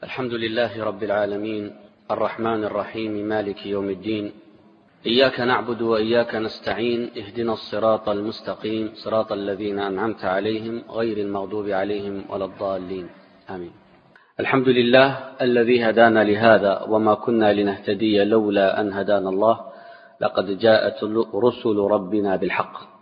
الحمد لله رب العالمين الرحمن الرحيم مالك يوم الدين. إياك نعبد وإياك نستعين، اهدنا الصراط المستقيم صراط الذين أنعمت عليهم غير المغضوب عليهم ولا الضالين، آمين. الحمد لله الذي هدانا لهذا وما كنا لنهتدي لولا أن هدانا الله، لقد جاءت رسل ربنا بالحق.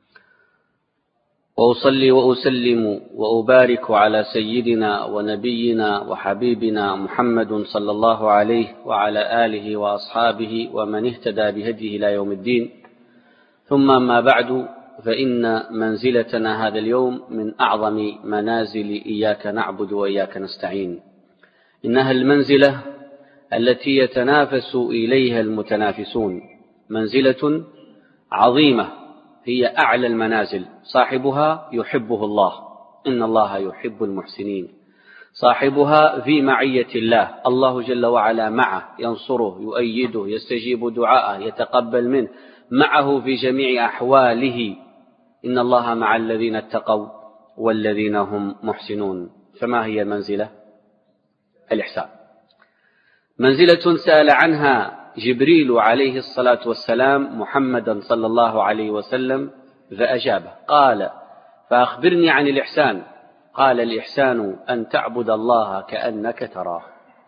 وأصلي وأسلم وأبارك على سيدنا ونبينا وحبيبنا محمد صلى الله عليه وعلى آله وأصحابه ومن اهتدى بهديه إلى يوم الدين. ثم ما بعد، فإن منزلتنا هذا اليوم من أعظم منازل إياك نعبد وإياك نستعين. إنها المنزلة التي يتنافس إليها المتنافسون، منزلة عظيمة هي أعلى المنازل، صاحبها يحبه الله، إن الله يحب المحسنين. صاحبها في معية الله، الله جل وعلا معه، ينصره، يؤيده، يستجيب دعاءه، يتقبل منه، معه في جميع أحواله. إن الله مع الذين اتقوا والذين هم محسنون. فما هي المنزلة؟ الإحسان. منزلة سأل عنها جبريل عليه الصلاة والسلام محمدا صلى الله عليه وسلم فأجابه، قال: فأخبرني عن الإحسان. قال: الإحسان أن تعبد الله كأنك تراه،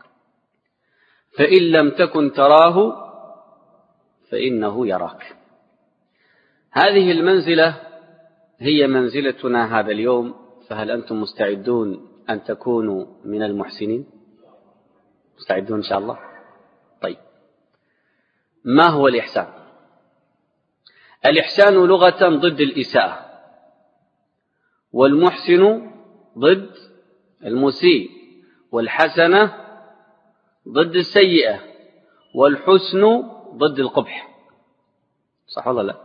فإن لم تكن تراه فإنه يراك. هذه المنزلة هي منزلتنا هذا اليوم. فهل أنتم مستعدون أن تكونوا من المحسنين؟ مستعدون إن شاء الله؟ طيب، ما هو الإحسان؟ الإحسان لغة ضد الإساءة، والمحسن ضد المسيء، والحسنة ضد السيئة، والحسن ضد القبح. صح ولا لا؟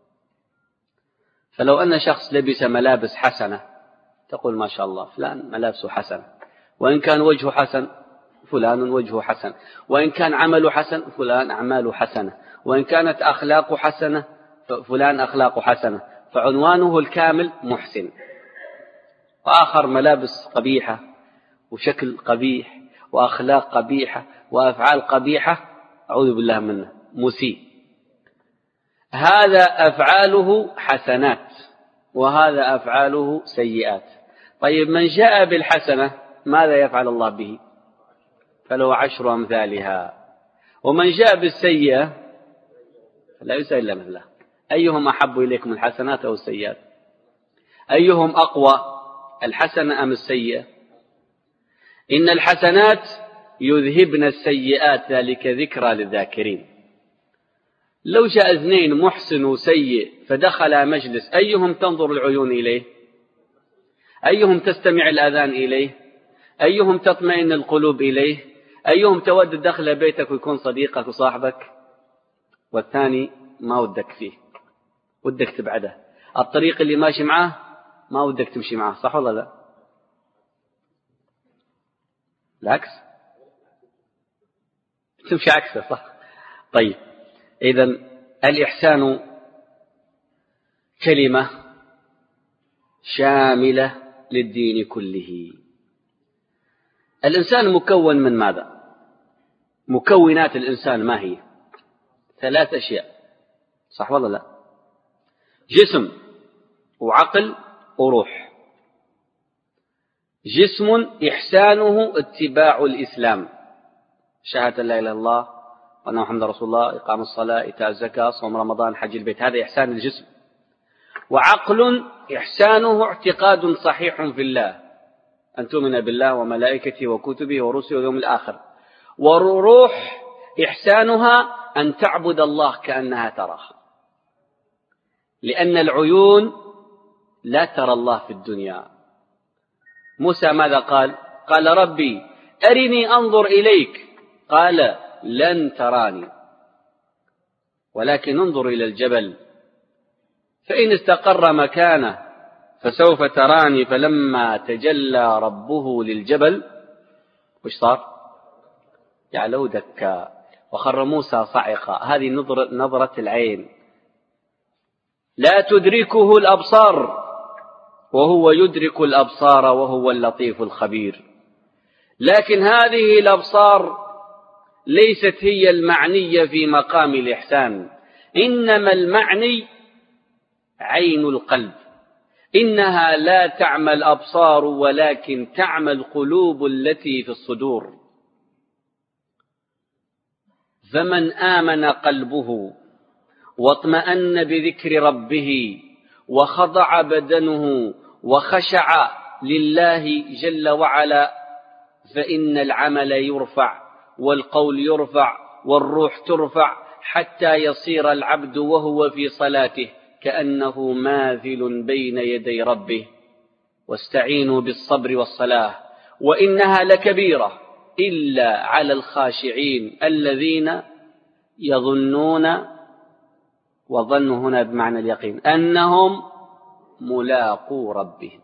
فلو أن شخص لبس ملابس حسنة تقول ما شاء الله فلان ملابسه حسنة، وإن كان وجهه حسن فلان وجهه حسن، وإن كان عمله حسن فلان أعماله حسنة، وإن كانت أخلاقه حسنة فلان أخلاقه حسنة، فعنوانه الكامل محسن. وآخر ملابس قبيحة وشكل قبيح وأخلاق قبيحة وأفعال قبيحة، أعوذ بالله منه، مسيء. هذا أفعاله حسنات وهذا أفعاله سيئات. طيب، من جاء بالحسنة ماذا يفعل الله به؟ فله 10 أمثالها. ومن جاء بالسيئة لا يسأل إلا مثله. أيهم أحب إليكم، الحسنات أو السيئات؟ أيهم أقوى، الحسنة أم السيئة؟ إن الحسنات يذهبن السيئات، ذلك ذكرى للذاكرين. لو جاء اثنين محسن وسيء فدخل مجلس، أيهم تنظر العيون إليه؟ أيهم تستمع الآذان إليه؟ أيهم تطمئن القلوب إليه؟ أيهم تود دخل بيتك ويكون صديقك وصاحبك؟ والثاني ما ودك فيه، ودك تبعده. الطريق اللي ماشي معاه ما ودك تمشي معاه. صح ولا لا؟ العكس، تمشي عكسه. صح. طيب، إذن الإحسان كلمة شاملة للدين كله. الإنسان مكون من ماذا؟ مكونات الإنسان ما هي؟ 3 أشياء. صح ولا لا؟ جسم وعقل وروح. جسم إحسانه اتباع الإسلام، شهادة لا إله إلا الله وأن محمد رسول الله، إقام الصلاة، إيتاء الزكاة، صوم رمضان، حج البيت، هذا إحسان الجسم. وعقل إحسانه اعتقاد صحيح في الله، أن تؤمن بالله وملائكته وكتبه ورسله واليوم الآخر. والروح إحسانها أن تعبد الله كأنها تراه، لأن العيون لا ترى الله في الدنيا. موسى ماذا قال؟ قال: ربي أرني أنظر إليك. قال: لن تراني ولكن انظر إلى الجبل فإن استقر مكانه فسوف تراني. فلما تجلى ربه للجبل وش صار؟ جعله دكا وخر موسى صعقا. هذه نظرة العين. لا تدركه الأبصار وهو يدرك الأبصار وهو اللطيف الخبير. لكن هذه الأبصار ليست هي المعنية في مقام الإحسان، إنما المعني عين القلب، إنها لا تعمى الأبصار ولكن تعمى القلوب التي في الصدور. فمن آمن قلبه واطمأن بذكر ربه وخضع بدنه وخشع لله جل وعلا، فإن العمل يرفع والقول يرفع والروح ترفع، حتى يصير العبد وهو في صلاته كأنه ماثل بين يدي ربه. واستعينوا بالصبر والصلاة وإنها لكبيرة إلا على الخاشعين الذين يظنون، وظن هنا بمعنى اليقين، أنهم ملاقو ربهم،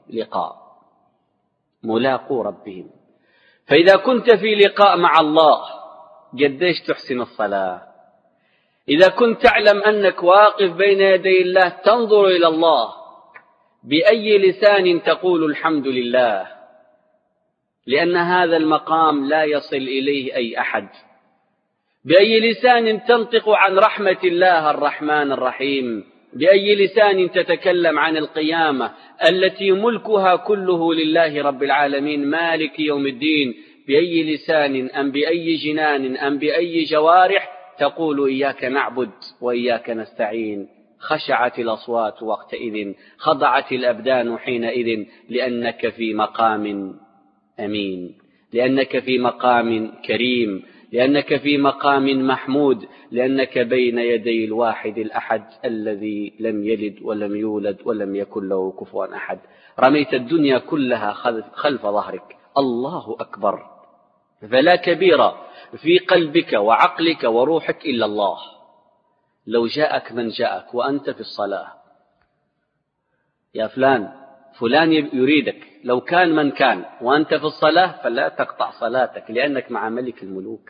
ملاقو ربهم. فإذا كنت في لقاء مع الله قديش تحسن الصلاة؟ إذا كنت تعلم أنك واقف بين يدي الله تنظر إلى الله، بأي لسان تقول الحمد لله؟ لأن هذا المقام لا يصل إليه أي أحد. بأي لسان تنطق عن رحمة الله الرحمن الرحيم؟ بأي لسان تتكلم عن القيامة التي ملكها كله لله رب العالمين مالك يوم الدين؟ بأي لسان أم بأي جنان أم بأي جوارح تقول إياك نعبد وإياك نستعين؟ خشعت الأصوات وقتئذ، خضعت الأبدان حينئذ، لأنك في مقام أمين، لأنك في مقام كريم، لأنك في مقام محمود، لأنك بين يدي الواحد الأحد الذي لم يلد ولم يولد ولم يكن له كفوا أحد. رميت الدنيا كلها خلف ظهرك، الله أكبر. فلا كبير في قلبك وعقلك وروحك إلا الله. لو جاءك من جاءك وأنت في الصلاة، يا فلان يريدك، لو كان من كان وأنت في الصلاة فلا تقطع صلاتك، لأنك مع ملك الملوك.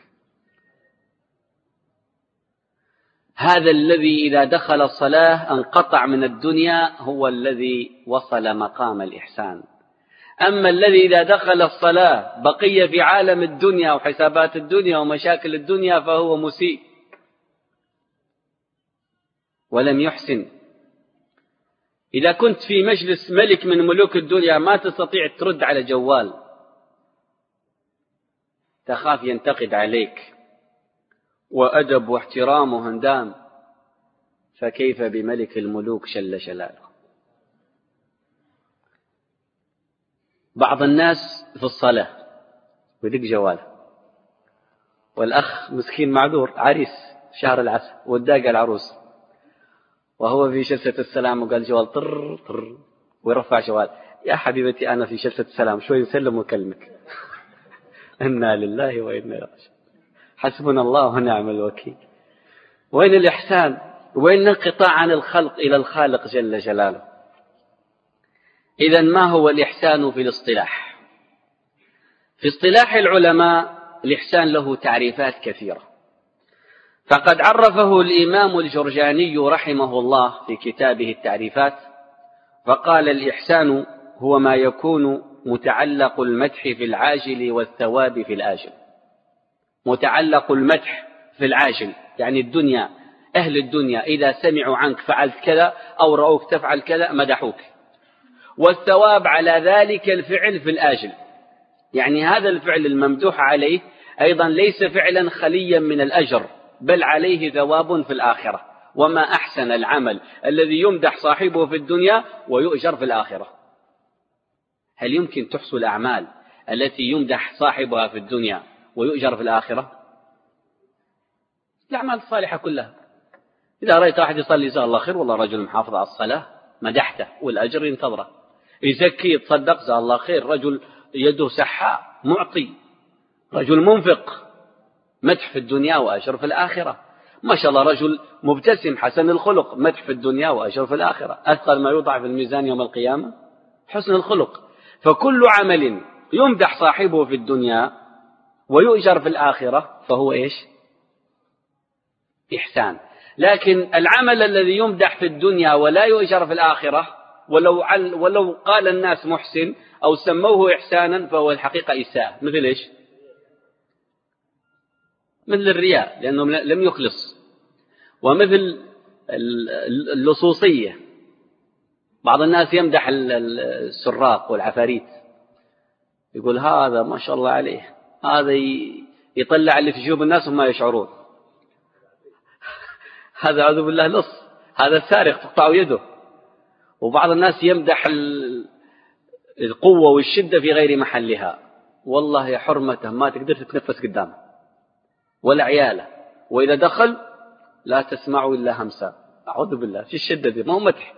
هذا الذي إذا دخل الصلاة انقطع من الدنيا هو الذي وصل مقام الإحسان. أما الذي إذا دخل الصلاة بقي في عالم الدنيا وحسابات الدنيا ومشاكل الدنيا فهو مسيء ولم يحسن. إذا كنت في مجلس ملك من ملوك الدنيا ما تستطيع ترد على جوال، تخاف ينتقد عليك، وأدب واحترام وهندام، فكيف بملك الملوك جل جلاله؟ بعض الناس في الصلاة ويدق جواله، والأخ مسكين معذور عريس شهر العسل والداقة العروس، وهو في جلسة السلام وقال جوال طر طر ويرفع جوال. يا حبيبتي أنا في جلسة السلام، شوي نسلم وكلمك. إنا لله وإنا إليه راجعون، حسبنا الله ونعم الوكيل. وين الإحسان؟ وين الانقطاع عن الخلق إلى الخالق جل جلاله؟ إذن ما هو الإحسان في الاصطلاح؟ في اصطلاح العلماء الإحسان له تعريفات كثيرة، فقد عرفه الإمام الجرجاني رحمه الله في كتابه التعريفات، فقال: الإحسان هو ما يكون متعلق المدح في العاجل والثواب في الآجل. متعلق المدح في العاجل يعني الدنيا، أهل الدنيا إذا سمعوا عنك فعلت كذا أو رأوك تفعل كذا مدحوك، والثواب على ذلك الفعل في الآجل، يعني هذا الفعل الممدوح عليه أيضا ليس فعلا خليا من الأجر، بل عليه ثواب في الآخرة. وما أحسن العمل الذي يمدح صاحبه في الدنيا ويؤجر في الآخرة. هل يمكن تحصل الأعمال التي يمدح صاحبها في الدنيا ويؤجر في الآخرة؟ الأعمال الصالحة كلها، إذا رأيت أحد يصلي جزاه الله خير، والله رجل محافظ على الصلاة، مدحته والأجر ينتظره. يزكي يتصدق جزاه الله خير، رجل يده سحاء معطي، رجل منفق، مدح في الدنيا وأجر في الآخرة. ما شاء الله رجل مبتسم حسن الخلق، مدح في الدنيا وأجر في الآخرة. أثقل ما يوضع في الميزان يوم القيامة حسن الخلق. فكل عمل يمدح صاحبه في الدنيا ويؤجر في الآخرة فهو إيش؟ إحسان. لكن العمل الذي يمدح في الدنيا ولا يؤجر في الآخرة، ولو قال الناس محسن أو سموه إحسانا، فهو الحقيقة إساءة. مثل إيش؟ مثل الرياء لأنه لم يخلص، ومثل اللصوصية. بعض الناس يمدح السراق والعفاريت، يقول هذا ما شاء الله عليه، هذا يطلع اللي في جيوب الناس وما يشعرون. هذا أعوذ بالله لص، هذا السارق تقطع يده. وبعض الناس يمدح القوة والشدة في غير محلها. والله يا حرمته ما تقدر تتنفس قدامه ولا عياله، وإذا دخل لا تسمعوا إلا همسا. أعوذ بالله، في الشدة دي، ما هو مدح.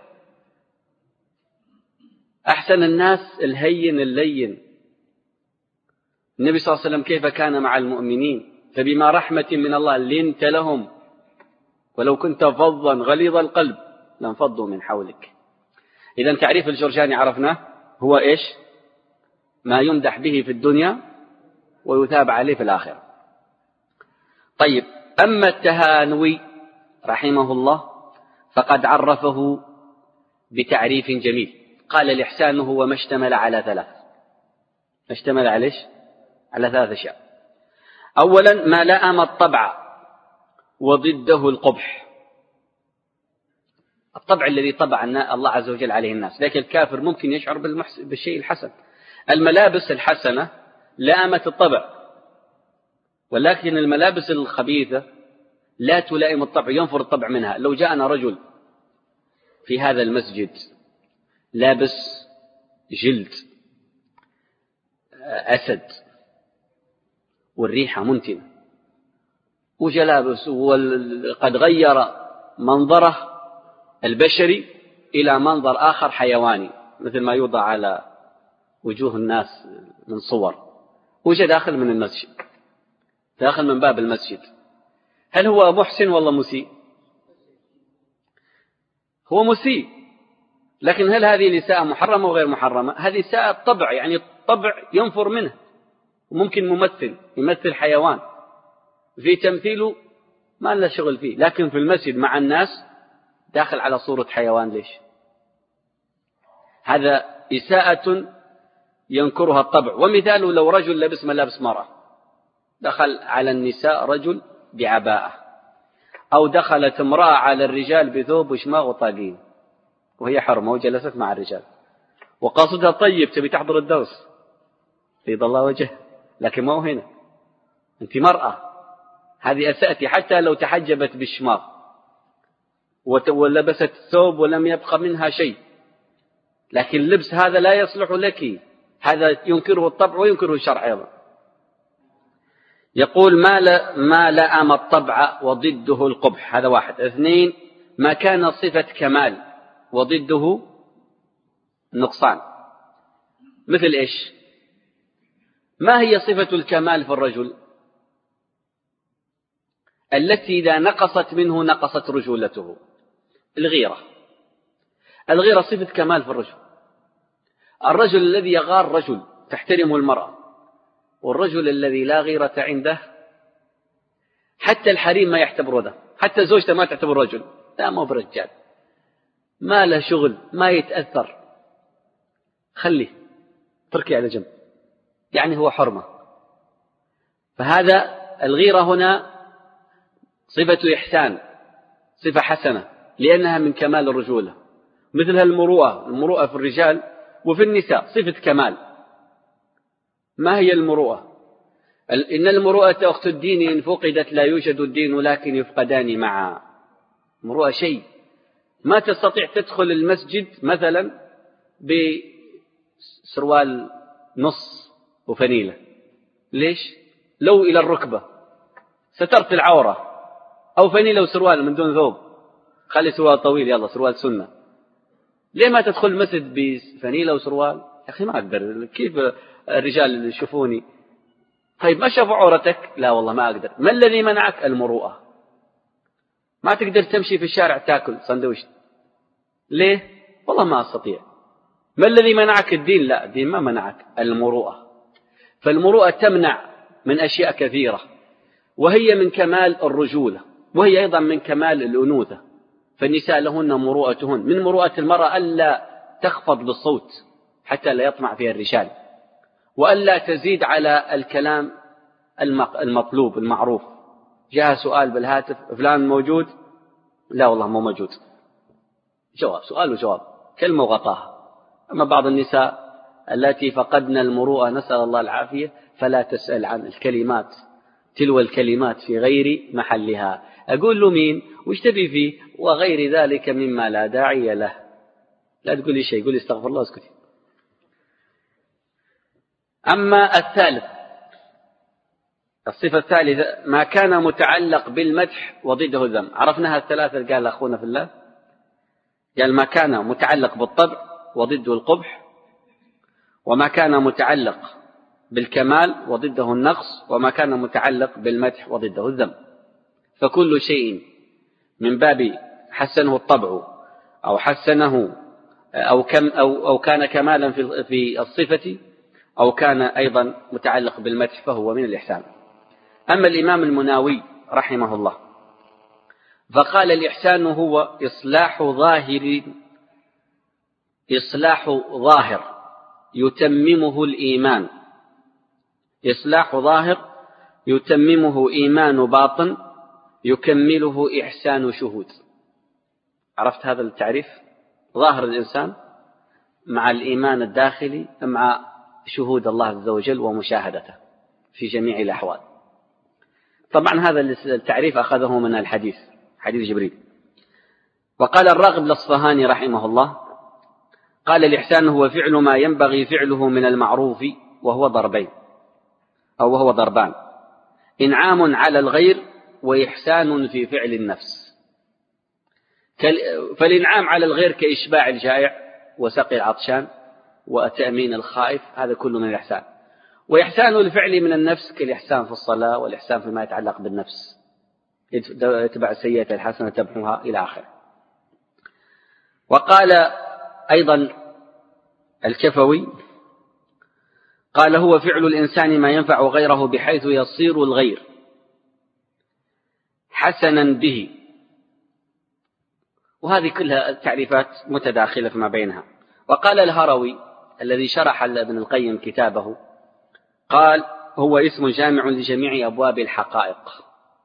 أحسن الناس الهين اللين. النبي صلى الله عليه وسلم كيف كان مع المؤمنين؟ فبما رحمة من الله لنت لهم ولو كنت فظا غليظ القلب لانفضوا من حولك. إذا تعريف الجرجاني عرفناه، هو إيش؟ ما يمدح به في الدنيا ويثاب عليه في الآخرة. طيب، أما التهانوي رحمه الله فقد عرفه بتعريف جميل، قال الإحسان هو ما اشتمل على ثلاث. ما اشتمل على إيش؟ على ثلاث أشياء. أولا ما لائم الطبع وضده القبح. الطبع الذي طبع الله عز وجل عليه الناس، لكن الكافر ممكن يشعر بالشيء الحسن. الملابس الحسنة لائمت الطبع، ولكن الملابس الخبيثة لا تلائم الطبع، ينفر الطبع منها. لو جاءنا رجل في هذا المسجد لابس جلد أسد والريحة منتنة وجلابس، وقد غير منظره البشري إلى منظر آخر حيواني، مثل ما يوضع على وجوه الناس من صور، وجاء داخل من المسجد، داخل من باب المسجد، هل هو محسن والله مسيء؟ هو مسيء، لكن هل هذه الإساءة محرمة وغير محرمة؟ هذه إساءة طبع، يعني الطبع ينفر منه. وممكن يمثل حيوان في تمثيله ما له شغل فيه، لكن في المسجد مع الناس داخل على صورة حيوان. ليش؟ هذا إساءة ينكرها الطبع. ومثاله لو رجل لبس ملابس مرأة، دخل على النساء رجل بعباءة، أو دخلت امرأة على الرجال بثوب وشماغ وطاقين وهي حرمة وجلست مع الرجال، وقاصدها طيب تبي تحضر الدرس بيض الله وجه، لكن ما هو هنا، أنت مرأة، هذه أسأتي حتى لو تحجبت بالشماغ ولبست الثوب ولم يبقى منها شيء، لكن اللبس هذا لا يصلح لك، هذا ينكره الطبع وينكره الشرع أيضا. يقول ما لائم الطبع وضده القبح، هذا واحد. اثنين ما كان صفة كمال وضده نقصان. مثل إيش؟ ما هي صفة الكمال في الرجل التي إذا نقصت منه نقصت رجولته؟ الغيرة. الغيرة صفة كمال في الرجل. الرجل الذي يغار رجل تحترمه المرأة، والرجل الذي لا غيرة عنده حتى الحريم ما يعتبره ذا، حتى زوجته ما تعتبر رجل، لا مو برجال، ما له شغل، ما يتأثر، خليه تركي على جنب، يعني هو حرمة. فهذا الغيرة هنا صفة إحسان، صفة حسنة، لأنها من كمال الرجولة. مثلها المروءة في الرجال وفي النساء صفة كمال. ما هي المروءة؟ إن المروءة أخت الدين، إن فقدت لا يوجد الدين لكن يفقدان معا. مروءة شيء ما تستطيع تدخل المسجد مثلا بسروال نص وفنيلة. ليش؟ لو إلى الركبة سترت العورة، أو فنيلة وسروال من دون ثوب، خلي سروال طويل، يلا سروال سنة. ليه ما تدخل المسجد بفنيلة وسروال؟ يا أخي ما أقدر، كيف الرجال يشوفوني؟ طيب ما شافوا عورتك؟ لا والله ما أقدر. ما الذي منعك؟ المروءة. ما تقدر تمشي في الشارع تاكل سندويش. ليه؟ والله ما أستطيع. ما الذي منعك؟ الدين. لا، الدين ما منعك، المروءة. فالمروءة تمنع من أشياء كثيرة، وهي من كمال الرجولة، وهي أيضا من كمال الأنوثة. فالنساء لهن مروءتهن. من مروءة المرأة ألا تخفض بالصوت حتى لا يطمع فيها الرجال، وألا تزيد على الكلام المطلوب المعروف، جاء سؤال بالهاتف فلان موجود؟ لا والله مو موجود. جواب، سؤال وجواب، كلمة وغطاها. أما بعض النساء التي فقدن المروءة نسأل الله العافية فلا تسأل عن الكلمات، تلو الكلمات في غير محلها. أقول له مين وش تبي فيه وغير ذلك مما لا داعي له. لا تقولي شيء، قولي استغفر الله اسكتي. أما الثالث، الصفة الثالثة ما كان متعلق بالمدح وضده الذم. عرفناها الثلاثة اللي قال أخونا في الله، قال ما كان متعلق بالطبع وضده القبح، وما كان متعلق بالكمال وضده النقص، وما كان متعلق بالمدح وضده الذم. فكل شيء من باب حسنه الطبع أو حسنه أو كان كمالا في الصفة أو كان أيضا متعلق بالمدح فهو من الإحسان. أما الإمام المناوي رحمه الله فقال الإحسان هو إصلاح ظاهر يتممه الإيمان، إصلاح ظاهر يتممه إيمان باطن يكمله إحسان شهود. عرفت هذا التعريف؟ ظاهر الإنسان مع الإيمان الداخلي مع شهود الله عز وجل ومشاهدته في جميع الأحوال. طبعا هذا التعريف أخذه من الحديث، حديث جبريل. وقال الراغب الأصفهاني رحمه الله قال الإحسان هو فعل ما ينبغي فعله من المعروف وهو ضربان: إنعام على الغير وإحسان في فعل النفس. فالإنعام على الغير كإشباع الجائع وسقي العطشان وتأمين الخائف، هذا كله من الإحسان. وإحسان الفعل من النفس كالإحسان في الصلاة والإحسان فيما يتعلق بالنفس، يتبع السيئة الحسنة تمحوها إلى آخره. وقال أيضا الكفوي قال هو فعل الإنسان ما ينفع غيره بحيث يصير الغير حسنا به. وهذه كلها تعريفات متداخلة فيما بينها. وقال الهروي الذي شرح ابن القيم كتابه قال هو اسم جامع لجميع أبواب الحقائق.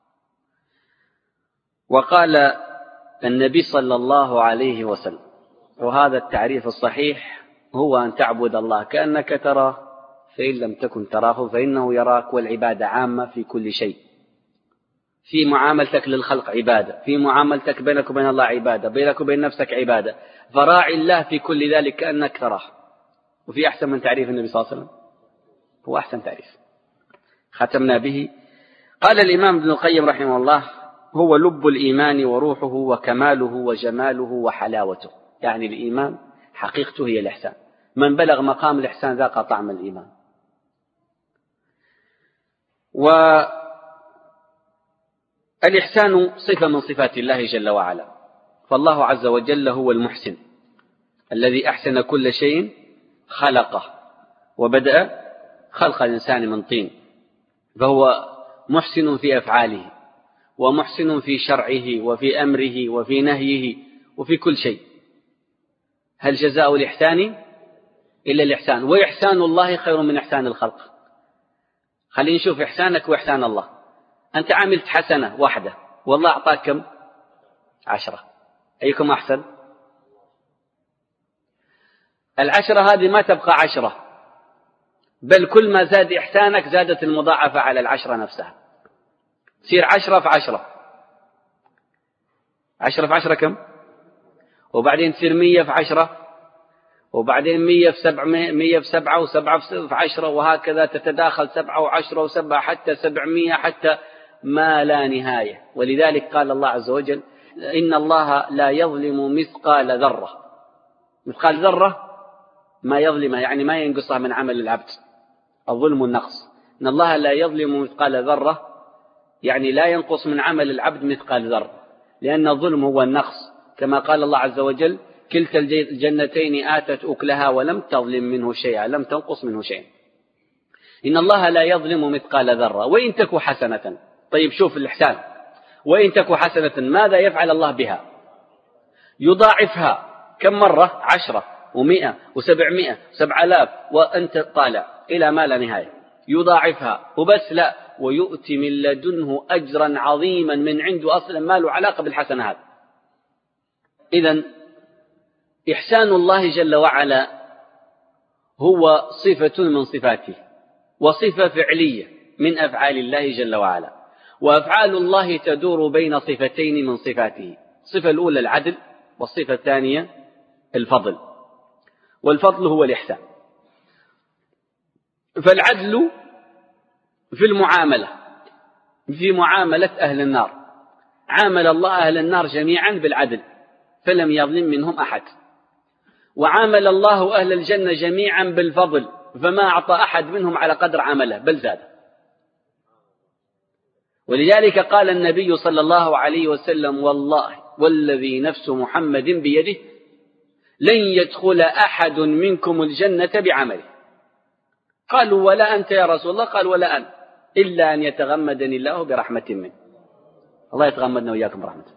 وقال النبي صلى الله عليه وسلم، وهذا التعريف الصحيح هو أن تعبد الله كأنك تراه فإن لم تكن تراه فإنه يراك. والعبادة عامة في كل شيء، في معاملتك للخلق عبادة، في معاملتك بينك وبين الله عبادة، بينك وبين نفسك عبادة. فراعي الله في كل ذلك كأنك تراه. وفي أحسن من تعريف النبي صلى الله عليه وسلم؟ هو أحسن تعريف ختمنا به. قال الإمام ابن القيم رحمه الله هو لب الإيمان وروحه وكماله وجماله وحلاوته. يعني الإيمان حقيقته هي الإحسان. من بلغ مقام الإحسان ذاق طعم الإيمان. والإحسان صفة من صفات الله جل وعلا. فالله عز وجل هو المحسن الذي أحسن كل شيء خلقه وبدأ خلق الإنسان من طين. فهو محسن في أفعاله ومحسن في شرعه وفي أمره وفي نهيه وفي كل شيء. هل جزاء الإحسان إلا الإحسان؟ وإحسان الله خير من إحسان الخلق. خلينا نشوف إحسانك وإحسان الله. أنت عملت حسنة واحدة والله أعطاك كم؟ 10. أيكم أحسن؟ 10 هذه ما تبقى 10، بل كل ما زاد إحسانك زادت المضاعفة على 10 نفسها، تصير 10 في 10. 10 في 10 كم؟ وبعدين تصير 100 في 10، وبعدين 100 في 7، 100 في 7 و7 في 10، وهكذا تتداخل 7 و10 و7 حتى 700 حتى ما لا نهاية. ولذلك قال الله عز وجل إن الله لا يظلم مثقال ذرة. مثقال ذرة ما يظلمها يعني ما ينقصها من عمل العبد. الظلم النقص. إن الله لا يظلم مثقال ذرة يعني لا ينقص من عمل العبد مثقال ذرة، لأن الظلم هو النقص. كما قال الله عز وجل كلتا الجنتين آتت أكلها ولم تظلم منه شيئا، لم تنقص منه شيئا. إن الله لا يظلم مثقال ذرة وإن تك حسنة. طيب شوف الإحسان، وإن تك حسنة ماذا يفعل الله بها؟ يضاعفها كم مرة؟ 10 و100 و700 و7000 وأنت طالع إلى ما لا نهاية. يضاعفها وبس لا، ويؤتي من لدنه أجرا عظيما من عنده أصلا ما له علاقة بالحسنة هذا. إذن إحسان الله جل وعلا هو صفة من صفاته وصفة فعلية من أفعال الله جل وعلا، وأفعال الله تدور بين صفتين من صفاته، الصفة الأولى العدل، والصفة الثانية الفضل، والفضل هو الإحسان. فالعدل في المعاملة، في معاملة أهل النار، عامل الله أهل النار جميعا بالعدل فلم يظلم منهم أحد، وعامل الله أهل الجنة جميعا بالفضل فما أعطى أحد منهم على قدر عمله بل زاد. ولذلك قال النبي صلى الله عليه وسلم: والله والذي نفس محمد بيده لن يدخل أحد منكم الجنة بعمله. قالوا: ولا أنت يا رسول الله؟ قال: ولا أنا، إلا أن يتغمدني الله برحمة منه. الله يتغمدنا وإياكم برحمته.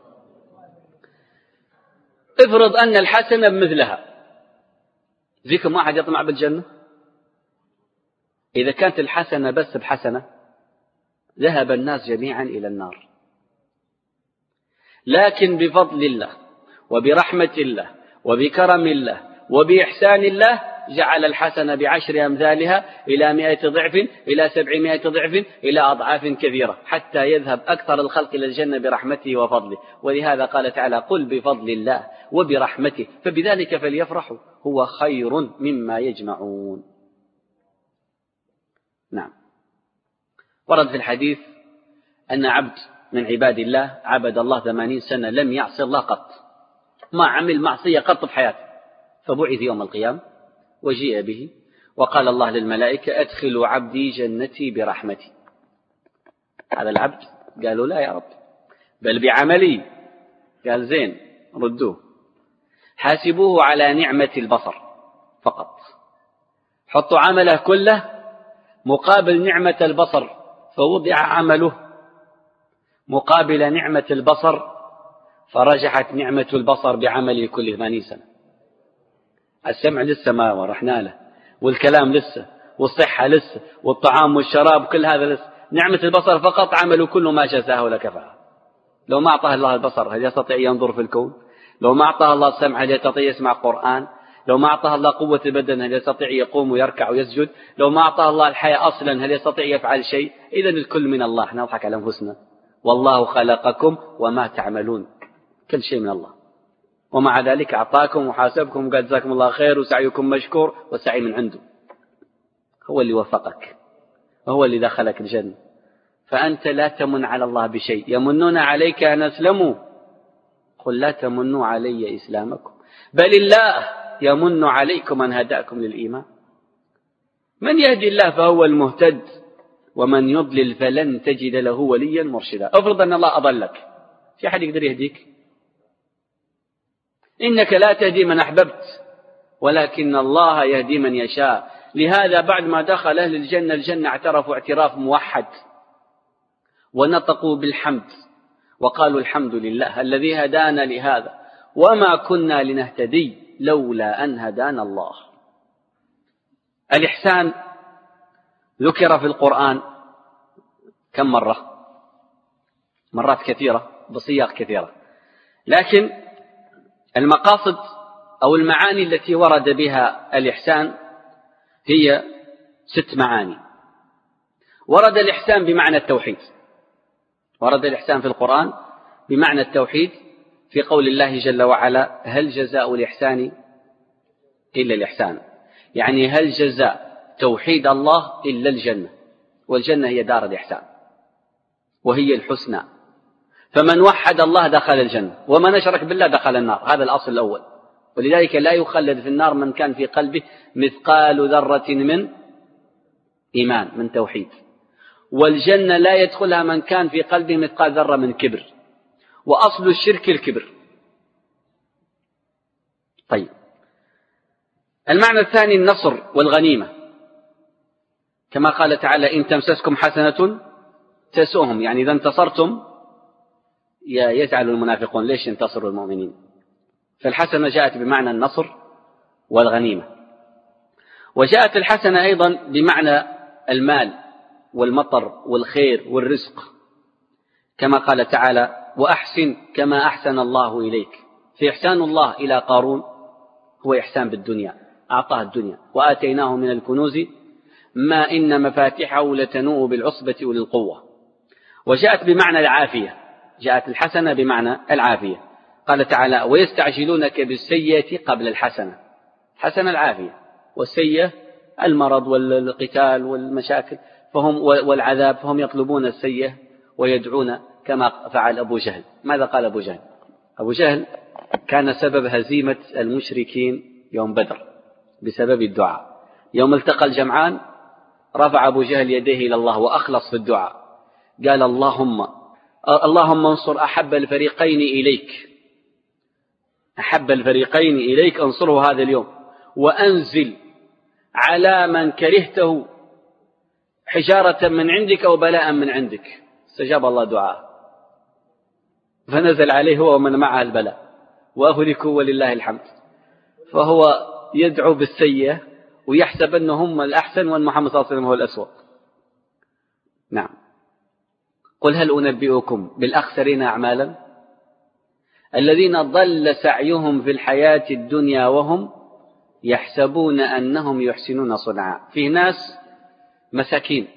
افرض أن الحسنة بمثلها، فيكم واحد يطمع بالجنة؟ إذا كانت الحسنة بس بحسنة ذهب الناس جميعا إلى النار، لكن بفضل الله وبرحمة الله وبكرم الله وبإحسان الله جعل الحسنة بعشر أمثالها إلى 100 ضعف إلى 700 ضعف إلى أضعاف كثيرة، حتى يذهب أكثر الخلق إلى الجنة برحمته وفضله. ولهذا قال تعالى: قل بفضل الله وبرحمته فبذلك فليفرحوا هو خير مما يجمعون. نعم، ورد في الحديث أن عبد من عباد الله عبد الله 80 سنة لم يعصي الله قط، ما عمل معصية قط في حياته، فبعث يوم القيامة وجيء به وقال الله للملائكة: أدخلوا عبدي جنتي برحمتي. هذا العبد قالوا: لا يا رب، بل بعملي. قال: زين، ردوه، حاسبوه على نعمة البصر فقط، حطوا عمله كله مقابل نعمة البصر، فوضع عمله مقابل نعمة البصر، فرجحت نعمة البصر بعمله كل 80 سنة. السمع لسه ما ورحنا له، والكلام لسه، والصحة لسه، والطعام والشراب كل هذا لسه، نعمة البصر فقط عمله كله ما جزاه ولا كفاه. لو ما أعطاه الله البصر هل يستطيع ينظر في الكون؟ لو ما أعطاه الله السمع هل يستطيع يسمع قرآن؟ لو ما أعطاه الله قوة البدن هل يستطيع يقوم ويركع ويسجد؟ لو ما أعطاه الله الحياة أصلا هل يستطيع يفعل شيء؟ إذن الكل من الله. احنا نضحك على أنفسنا، والله خلقكم وما تعملون، كل شيء من الله، ومع ذلك أعطاكم وحاسبكم وقال جزاكم الله خير وسعيكم مشكور، والسعي من عنده، هو اللي وفقك وهو اللي دخلك الجنة. فأنت لا تمن على الله بشيء. يمنون عليك أن أسلموا، قل لا تمنوا علي إسلامكم بل الله يمن عليكم أن هداكم للإيمان. من يهدي الله فهو المهتد، ومن يضلل فلن تجد له وليا مرشدا. افرض أن الله أضلك، في أحد يقدر يهديك؟ إنك لا تهدي من أحببت ولكن الله يهدي من يشاء. لهذا بعد ما دخل أهل الجنة الجنة اعترفوا اعتراف موحد ونطقوا بالحمد وقالوا: الحمد لله الذي هدانا لهذا وما كنا لنهتدي لولا أن هدانا الله. الإحسان ذكر في القرآن كم مرة؟ مرات كثيرة بصيغ كثيرة، لكن المقاصد أو المعاني التي ورد بها الإحسان هي 6 معاني. ورد الإحسان بمعنى التوحيد، ورد الإحسان في القرآن بمعنى التوحيد في قول الله جل وعلا: هل جزاء الإحسان إلا الإحسان، يعني هل جزاء توحيد الله إلا الجنة، والجنة هي دار الإحسان وهي الحسنى، فمن وحد الله دخل الجنة، ومن أشرك بالله دخل النار. هذا الأصل الأول. ولذلك لا يخلد في النار من كان في قلبه مثقال ذرة من إيمان من توحيد، والجنة لا يدخلها من كان في قلبه مثقال ذرة من كبر، وأصل الشرك الكبر. طيب، المعنى الثاني النصر والغنيمة، كما قال تعالى: إن تمسسكم حسنة تسؤهم، يعني إذا انتصرتم يزعل المنافقون، ليش ينتصروا المؤمنين؟ فالحسنة جاءت بمعنى النصر والغنيمة. وجاءت الحسنة أيضا بمعنى المال والمطر والخير والرزق، كما قال تعالى: وأحسن كما أحسن الله إليك. في إحسان الله إلى قارون هو إحسان بالدنيا، أعطاه الدنيا، وآتيناه من الكنوز ما إن مفاتحه لتنوء بالعصبة أولي القوة. وجاءت بمعنى العافية، جاءت الحسنة بمعنى العافية. قال تعالى: ويستعجلونك بالسيئة قبل الحسنة. حسنة العافية، والسيئة المرض والقتال والمشاكل فهم والعذاب، فهم يطلبون السيئة ويدعون كما فعل أبو جهل. ماذا قال أبو جهل؟ أبو جهل كان سبب هزيمة المشركين يوم بدر بسبب الدعاء. يوم التقى الجمعان رفع أبو جهل يديه إلى الله وأخلص في الدعاء، قال: اللهم انصر أحب الفريقين إليك، أحب الفريقين إليك انصره هذا اليوم، وأنزل على من كرهته حجارة من عندك وبلاء من عندك. استجاب الله دعاء، فنزل عليه هو ومن معه البلاء وأهلكوا ولله الحمد. فهو يدعو بالسيئة ويحسب أنهم الأحسن وأن محمد صلى الله عليه وسلم هو الأسوأ. نعم. قل هل أنبئكم بالأخسرين أعمالا الذين ضل سعيهم في الحياة الدنيا وهم يحسبون أنهم يحسنون صنعا. في ناس مساكين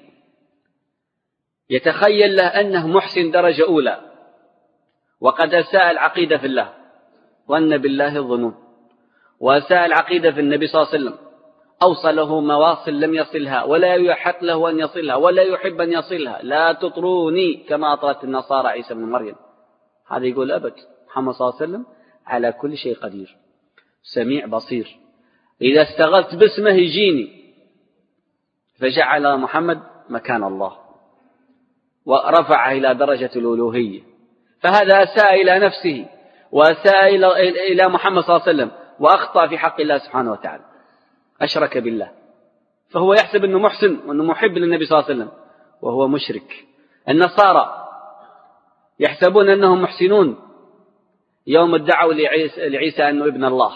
يتخيل له أنه محسن درجة أولى، وقد أساء العقيدة في الله، ظن بالله الظنون، وأساء العقيدة في النبي صلى الله عليه وسلم، أوصله مواصل لم يصلها ولا يحق له أن يصلها ولا يحب أن يصلها. لا تطروني كما أطرت النصارى عيسى بن مريم. هذا يقول أبد، محمد صلى الله عليه وسلم على كل شيء قدير، سميع بصير، إذا استغثت باسمه يجيني. فجعل محمد مكان الله ورفعه إلى درجة الألوهية. فهذا أساء إلى نفسه وأساء إلى محمد صلى الله عليه وسلم وأخطأ في حق الله سبحانه وتعالى، أشرك بالله. فهو يحسب أنه محسن وأنه محب للنبي صلى الله عليه وسلم وهو مشرك. النصارى يحسبون أنهم محسنون يوم ادعوا لعيسى أنه ابن الله،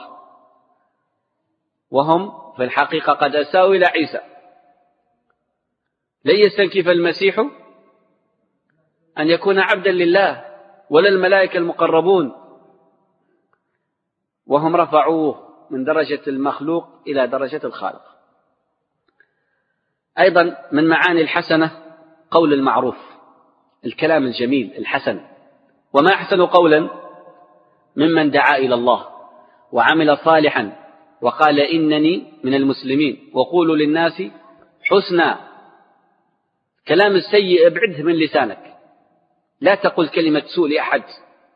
وهم في الحقيقة قد أساءوا إلى عيسى. لن يستنكف المسيح أن يكون عبدا لله ولا الملائكة المقربون، وهم رفعوه من درجة المخلوق إلى درجة الخالق. أيضا من معاني الحسنة قول المعروف، الكلام الجميل الحسن. وما أحسن قولا ممن دعا إلى الله وعمل صالحا وقال إنني من المسلمين وقولوا للناس حسنا. كلام السيء ابعده من لسانك، لا تقل كلمة سوء لأحد.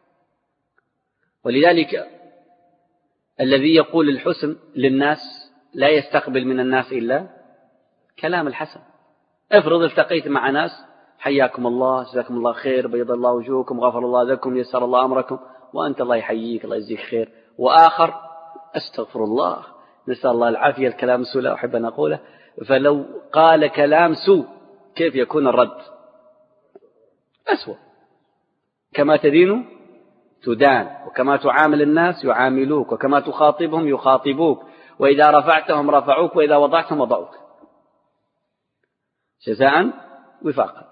ولذلك الذي يقول الحسن للناس لا يستقبل من الناس إلا كلام الحسن. افرض التقيت مع ناس حياكم الله، جزاكم الله خير، بيض الله وجوهكم، غفر الله لكم، يسر الله أمركم، وأنت الله يحييك الله يجزيك خير، وآخر أستغفر الله نسأل الله العافية، الكلام سوء لا أحب أن أقوله. فلو قال كلام سوء كيف يكون الرد؟ أسوأ. كما تدين تدان، وكما تعامل الناس يعاملوك، وكما تخاطبهم يخاطبوك، وإذا رفعتهم رفعوك، وإذا وضعتهم وضعوك، جزاء وفاقا.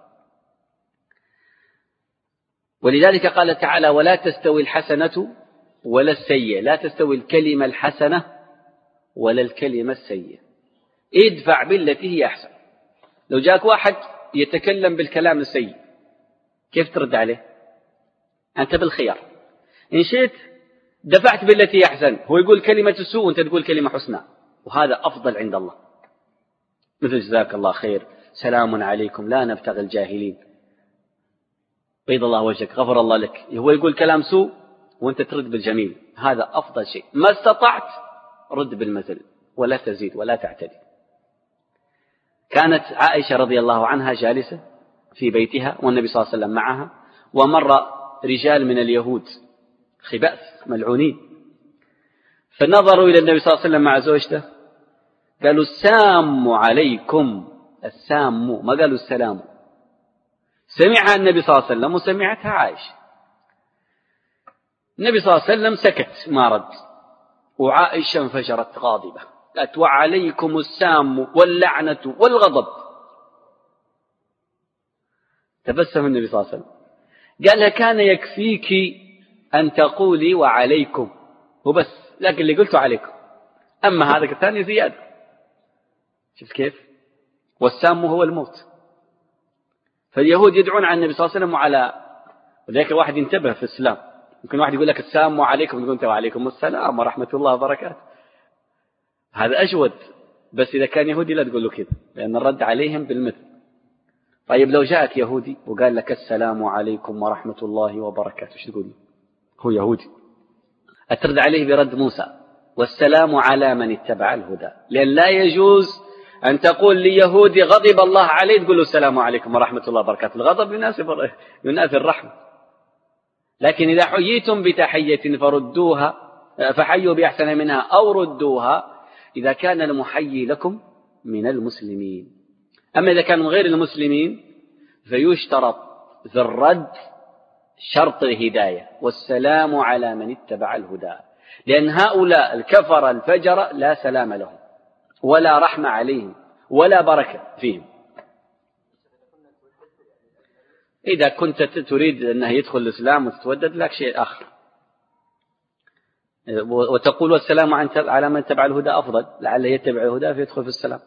ولذلك قال تعالى: ولا تستوي الحسنة ولا السيئة. لا تستوي الكلمة الحسنة ولا الكلمة السيئة. ادفع بالتي هي أحسن. لو جاك واحد يتكلم بالكلام السيء كيف ترد عليه؟ أنت بالخيار، إن شئت دفعت بالتي هي أحسن، هو يقول كلمة السوء وأنت تقول كلمة حسنى، وهذا أفضل عند الله. مثل جزاك الله خير، سلام عليكم، لا نبتغي الجاهلين، بيض الله وجهك، غفر الله لك. هو يقول كلام سوء وأنت ترد بالجميل، هذا أفضل شيء. ما استطعت رد بالمثل ولا تزيد ولا تعتدي. كانت عائشة رضي الله عنها جالسة في بيتها والنبي صلى الله عليه وسلم معها، ومر رجال من اليهود خباث ملعونين، فنظروا إلى النبي صلى الله عليه وسلم مع زوجته، قالوا السام عليكم. السام، ما قالوا السلام. سمعها النبي صلى الله عليه وسلم وسمعتها عائشة. النبي صلى الله عليه وسلم سكت ما رد، وعائشة انفجرت غاضبة، قالت وعليكم السام واللعنة والغضب. تبسم النبي صلى الله عليه وسلم قال لها كان يكفيك أن تقولي وعليكم وبس، لكن اللي قلته عليكم، أما هذا الثاني زيادة. شوف كيف؟ والسام هو الموت. فاليهود يدعون على النبي صلى الله عليه وسلم وعلى، ولذلك واحد ينتبه في الإسلام، ممكن واحد يقول لك السلام عليكم تقول أنت وعليكم السلام ورحمة الله وبركاته، هذا أجود. بس إذا كان يهودي لا تقول له كذا، لأن الرد عليهم بالمثل. طيب لو جاءك يهودي وقال لك السلام عليكم ورحمة الله وبركاته، ايش تقول؟ هو يهودي، أترد عليه برد موسى والسلام على من اتبع الهدى، لأن لا يجوز أن تقول ليهودي غضب الله عليه تقول له السلام عليكم ورحمة الله وبركاته، الغضب ينافي الرحمة. لكن إذا حييتم بتحية فحيوا بأحسن منها أو ردوها، إذا كان المحيي لكم من المسلمين. أما إذا كان من غير المسلمين فيشترط في الرد شرط الهداية والسلام على من اتبع الهدى، لأن هؤلاء الكفر الفجر لا سلام لهم ولا رحمة عليهم ولا بركة فيهم. إذا كنت تريد أنه يدخل الإسلام وتتودد لك شيء آخر، وتقول والسلام على من اتبع الهدى أفضل، لعله يتبع الهدى فيدخل في السلام.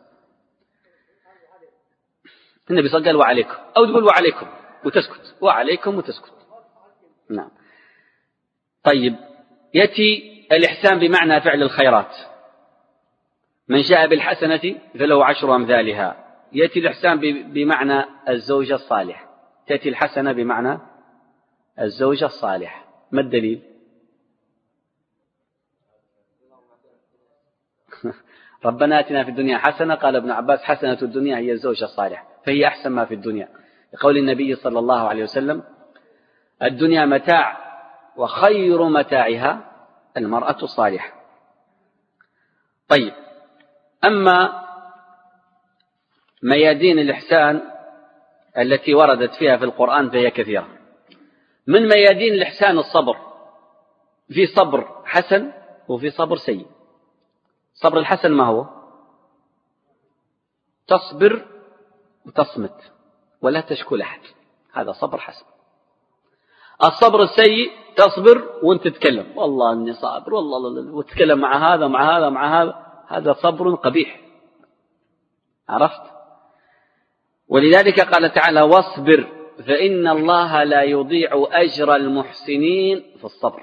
النبي صلى الله عليه وسلم قال وعليكم، أو تقول وعليكم وتسكت، وعليكم وتسكت. نعم. طيب، يأتي الإحسان بمعنى فعل الخيرات، من جاء بالحسنة فله 10 أمثالها. يأتي الإحسان بمعنى الزوجة الصالح، تأتي الحسنة بمعنى الزوجة الصالح. ما الدليل؟ ربنا آتنا في الدنيا حسنة، قال ابن عباس حسنة الدنيا هي الزوجة الصالحة، فهي أحسن ما في الدنيا، لقول النبي صلى الله عليه وسلم الدنيا متاع وخير متاعها المرأة الصالحة. طيب، أما ميادين الإحسان التي وردت فيها في القرآن فهي كثيرة. من ميادين الإحسان الصبر، في صبر حسن وفي صبر سيء. صبر الحسن ما هو؟ تصبر وتصمت ولا تشكو أحد، هذا صبر حسن. الصبر السيء تصبر وانت تتكلم والله اني صابر والله، وتتكلم مع هذا مع هذا مع هذا، هذا صبر قبيح. عرفت؟ ولذلك قال تعالى واصبر فإن الله لا يضيع أجر المحسنين في الصبر.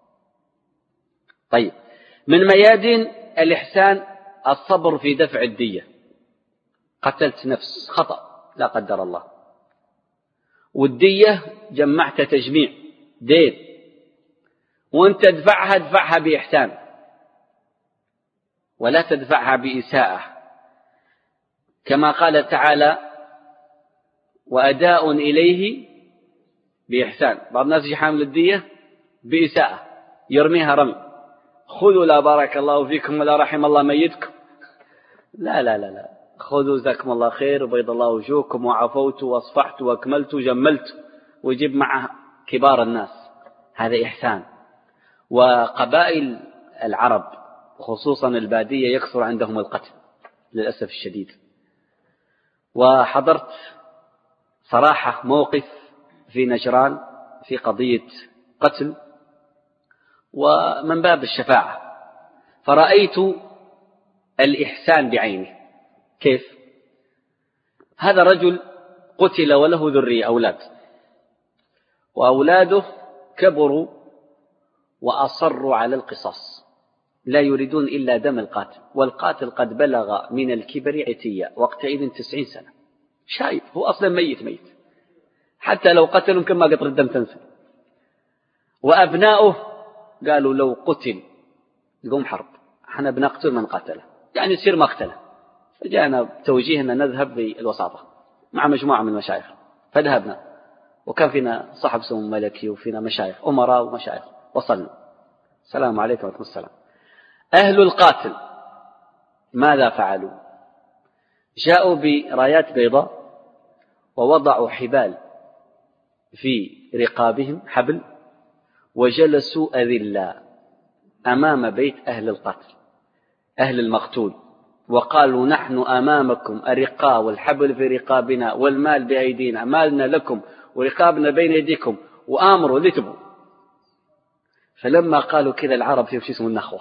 طيب، من ميادين الإحسان الصبر في دفع الدية. قتلت نفس خطأ لا قدر الله، والدية جمعت تجميع دين، وانت ادفعها بإحسان ولا تدفعها بإساءة، كما قال تعالى وأداء إليه بإحسان. بعض الناس يجي حامل الدية بإساءة يرميها رمي، خذوا لا بارك الله فيكم ولا رحم الله ميتكم، لا لا لا لا، خذوا جزاكم الله خير وبيض الله وجوهكم وعفوت واصفحت واكملت وجملت، ويجيب معه كبار الناس، هذا إحسان. وقبائل العرب خصوصا البادية يكثر عندهم القتل للأسف الشديد. وحضرت صراحة موقف في نجران في قضية قتل، ومن باب الشفاعة فرأيت الإحسان بعينه. كيف؟ هذا رجل قتل وله ذرية أولاد، وأولاده كبروا وأصروا على القصاص، لا يريدون إلا دم القاتل، والقاتل قد بلغ من الكبر عتية وقتئذ 90 سنة، شايب، هو أصلا ميت، حتى لو قتلوا كما قطر الدم تنزل. وأبناؤه قالوا لو قتل يقوم حرب، احنا بنقتل من قتله، يعني يصير مقتله. فجاءنا بتوجيه أن نذهب بالوساطة مع مجموعة من المشايخ، فذهبنا، وكان فينا صاحب سمو ملكي وفينا مشايخ أمراء ومشايخ، وصلنا. السلام عليكم ورحمة السلام. أهل القاتل ماذا فعلوا؟ جاءوا برايات بيضاء ووضعوا حبال في رقابهم حبل، وجلسوا أذلا أمام بيت أهل القتل، أهل المقتول، وقالوا نحن أمامكم أرقاء والحبل في رقابنا والمال بأيدينا، مالنا لكم ورقابنا بين أيديكم وآمروا اللي تبوا. فلما قالوا كذا العرب في اسمه النخوة،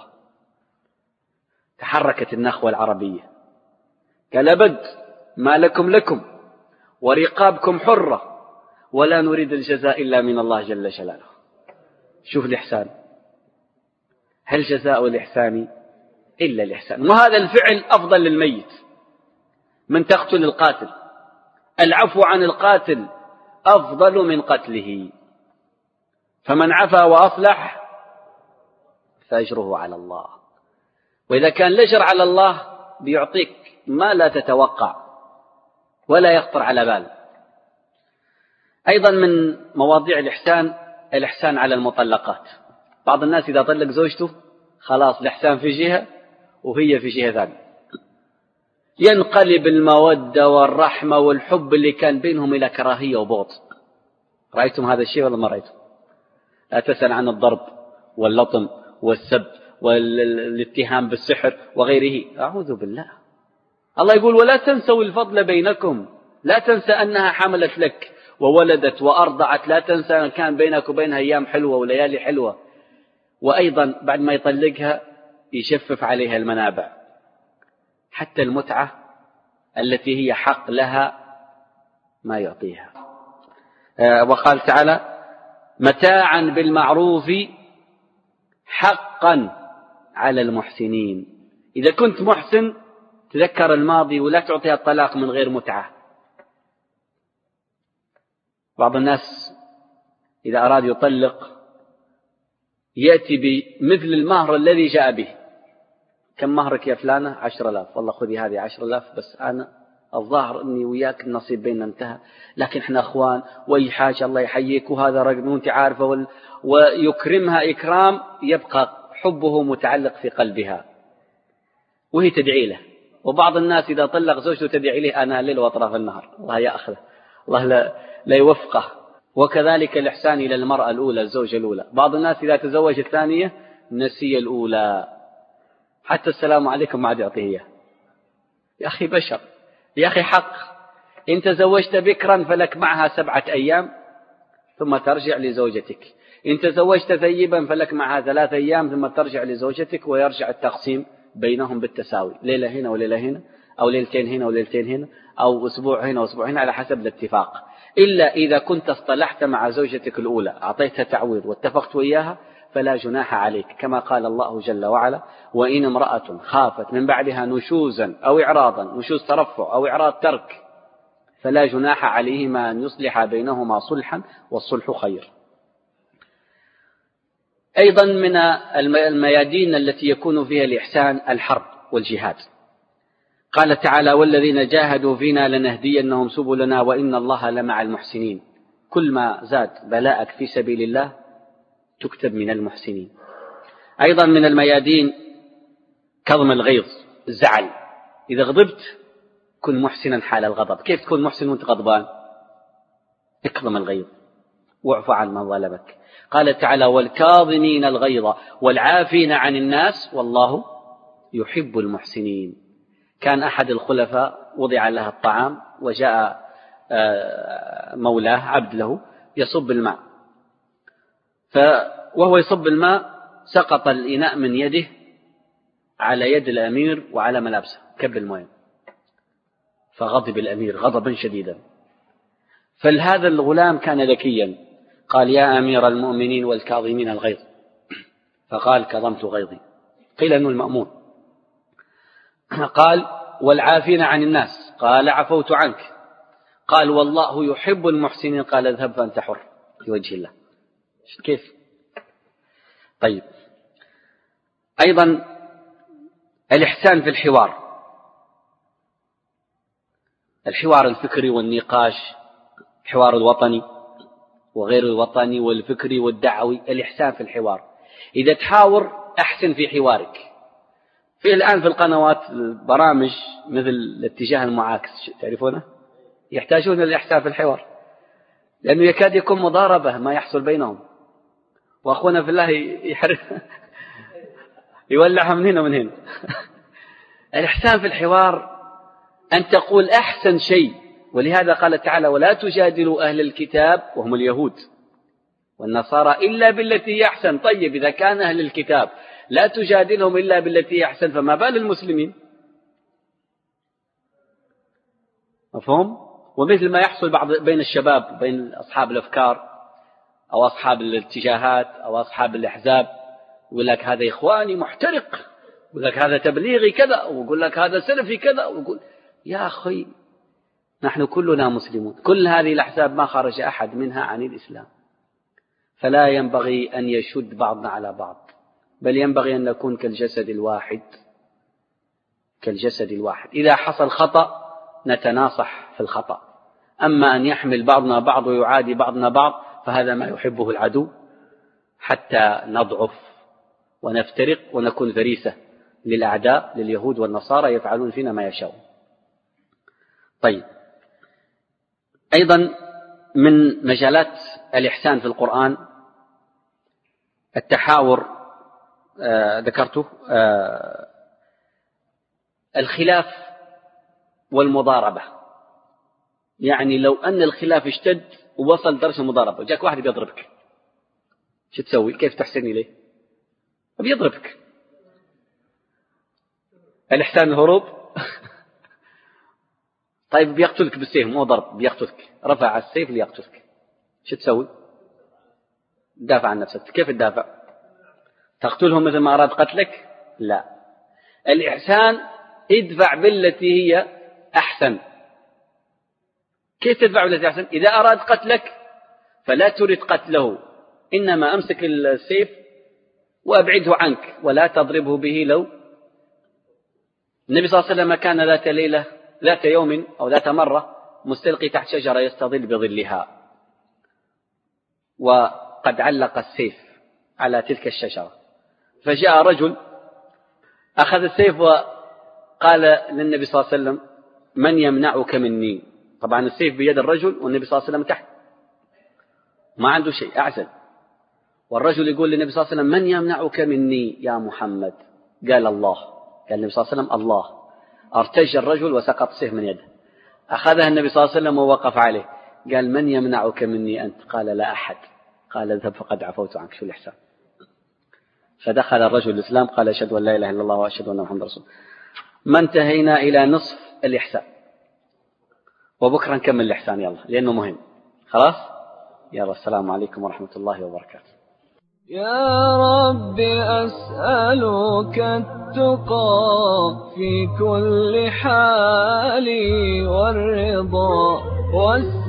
تحركت النخوة العربية، قال أبد، ما لكم ورقابكم حرة ولا نريد الجزاء إلا من الله جل جلاله. شوف الإحسان، هل جزاء الإحسان إلا الإحسان؟ وهذا الفعل أفضل للميت من تقتل القاتل، العفو عن القاتل أفضل من قتله، فمن عفا وأصلح فأجره على الله. وإذا كان الأجر على الله بيعطيك ما لا تتوقع ولا يخطر على بال. أيضا من مواضيع الإحسان على المطلقات. بعض الناس إذا طلق زوجته خلاص الإحسان في جهة وهي في جهة ثانية، ينقلب المودة والرحمة والحب اللي كان بينهم إلى كراهية وبغض. رأيتم هذا الشيء ولا ما رأيتم؟ لا تسأل عن الضرب واللطم والسب والاتهام بالسحر وغيره، أعوذ بالله. الله يقول ولا تنسوا الفضل بينكم، لا تنسى أنها حملت لك وولدت وأرضعت، لا تنسى أن كان بينك وبينها أيام حلوة وليالي حلوة. وأيضا بعد ما يطلقها يشفف عليها المنابع، حتى المتعة التي هي حق لها ما يعطيها. وقال تعالى متاعا بالمعروف حقا على المحسنين. إذا كنت محسن تذكر الماضي ولا تعطيها الطلاق من غير متعة. بعض الناس إذا أراد يطلق يأتي بمثل المهر الذي جاء به. كم مهرك يا فلانة؟ 10,000. والله خذي هذه 10,000، بس أنا الظاهر أني وياك النصيب بيننا انتهى، لكن احنا أخوان وأي حاجة الله يحييك وهذا رجل وانت عارفة، ويكرمها إكرام يبقى حبه متعلق في قلبها وهي تدعي له. وبعض الناس إذا طلق زوجته تدعي له أنا الليل وأطراف النهار، الله يأخذه، الله لا يوفقه. وكذلك الإحسان إلى المرأة الأولى، الزوجة الأولى. بعض الناس إذا تزوج الثانية نسي الأولى، حتى السلام عليكم ما عاد يعطيه. يا أخي بشر، يا أخي حق. إن تزوجت بكرا فلك معها 7 أيام ثم ترجع لزوجتك، إن تزوجت ثيبا فلك معها 3 أيام ثم ترجع لزوجتك، ويرجع التقسيم بينهم بالتساوي، ليلة هنا وليلة هنا، أو ليلتين هنا وليلتين هنا، أو أسبوع هنا وأسبوع هنا، على حسب الاتفاق. إلا إذا كنت اصطلحت مع زوجتك الأولى أعطيتها تعويض واتفقت وياها فلا جناح عليك، كما قال الله جل وعلا وإن امرأة خافت من بعدها نشوزا أو إعراضا، نشوز ترفع أو إعراض ترك، فلا جناح عليهما أن يصلح بينهما صلحا والصلح خير. أيضا من الميادين التي يكون فيها الإحسان الحرب والجهاد. قال تعالى والذين جاهدوا فينا لنهدينهم سبلنا وإن الله لمع المحسنين. كل ما زاد بلاءك في سبيل الله تكتب من المحسنين. أيضا من الميادين كظم الغيظ، الزعل. إذا غضبت كن محسنا حال الغضب. كيف تكون محسن وانت غضبان؟ اكظم الغيظ واعف عن من ظلمك. قال تعالى والكاظمين الغيظ والعافين عن الناس والله يحب المحسنين. كان أحد الخلفاء وضع له الطعام وجاء مولاه عبد له يصب الماء، وهو يصب الماء سقط الإناء من يده على يد الأمير وعلى ملابسه، كب الماء، فغضب الأمير غضبا شديدا. فهذا الغلام كان ذكيا، قال يا أمير المؤمنين والكاظمين الغيظ، فقال كظمت غيظي. قيل أنه المأمون. قال والعافين عن الناس، قال عفوت عنك. قال والله يحب المحسنين، قال اذهب فأنت حر في وجه الله. كيف؟ طيب. أيضا الإحسان في الحوار الفكري والنقاش، الحوار الوطني وغير الوطني والفكري والدعوي. الإحسان في الحوار، إذا تحاور أحسن في حوارك. في الآن في القنوات برامج مثل الاتجاه المعاكس، تعرفونه، يحتاجون الإحسان في الحوار، لأنه يكاد يكون مضاربة ما يحصل بينهم، وأخونا في الله يولعها من هنا ومن هنا. الإحسان في الحوار أن تقول أحسن شيء، ولهذا قال تعالى: ولا تجادلوا أهل الكتاب وهم اليهود والنصارى إلا بالتي هي أحسن. طيب إذا كان أهل الكتاب لا تجادلهم إلا بالتي هي أحسن، فما بال المسلمين؟ مفهوم؟ ومثل ما يحصل بين الشباب، بين أصحاب الأفكار أو أصحاب الاتجاهات أو أصحاب الأحزاب، يقول لك هذا إخواني محترق، يقول لك هذا تبليغي كذا، ويقول لك هذا سلفي كذا، ويقول يا أخي نحن كلنا مسلمون. كل هذه الأحزاب ما خرج أحد منها عن الإسلام، فلا ينبغي أن يشد بعضنا على بعض، بل ينبغي أن نكون كالجسد الواحد. كالجسد الواحد، إذا حصل خطأ نتناصح في الخطأ، أما أن يحمل بعضنا بعض ويعادي بعضنا بعض فهذا ما يحبه العدو، حتى نضعف ونفترق ونكون فريسة للأعداء لليهود والنصارى يفعلون فينا ما يشاءون. طيب، أيضا من مجالات الإحسان في القرآن التحاور، ذكرته، الخلاف والمضاربة. يعني لو أن الخلاف اشتد ووصل درجة المضاربة، وجاك واحد بيضربك، شو تسوي؟ كيف تحسن إليه؟ بيضربك. الإحسان الهروب. طيب بيقتلك بالسيف، مو ضرب، بيقتلك، رفع السيف ليقتلك، شو تسوي؟ دافع عن نفسك. كيف تدافع؟ تقتلهم مثل ما أراد قتلك؟ لا، الإحسان ادفع بالتي هي أحسن. كيف تدفع بالتي أحسن؟ إذا أراد قتلك فلا تريد قتله، إنما أمسك السيف وأبعده عنك ولا تضربه به. لو النبي صلى الله عليه وسلم كان ذات يوم أو ذات مرة مستلقي تحت شجرة يستظل بظلها، وقد علق السيف على تلك الشجرة، فجاء رجل أخذ السيف وقال للنبي صلى الله عليه وسلم: من يمنعك مني؟ طبعا السيف بيد الرجل والنبي صلى الله عليه وسلم تحت، ما عنده شيء، أعزل. والرجل يقول للنبي صلى الله عليه وسلم: من يمنعك مني يا محمد؟ قال: الله. قال النبي صلى الله عليه وسلم: الله. ارتج الرجل وسقط السيف من يده. أخذها النبي صلى الله عليه وسلم ووقف عليه، قال: من يمنعك مني أنت؟ قال: لا أحد. قال: اذهب فقد عفوت عنك. شو الإحسان؟ فدخل الرجل الإسلام، قال: أشهد أن لا إله إلا الله وأشهد أن محمد رسول الله. ما انتهينا إلى نصف الإحسان، وبكرة نكمل الإحسان، يلا، لأنه مهم. خلاص، يلا، السلام عليكم ورحمة الله وبركاته. يا رب أسألك التقى في كل حال والرضا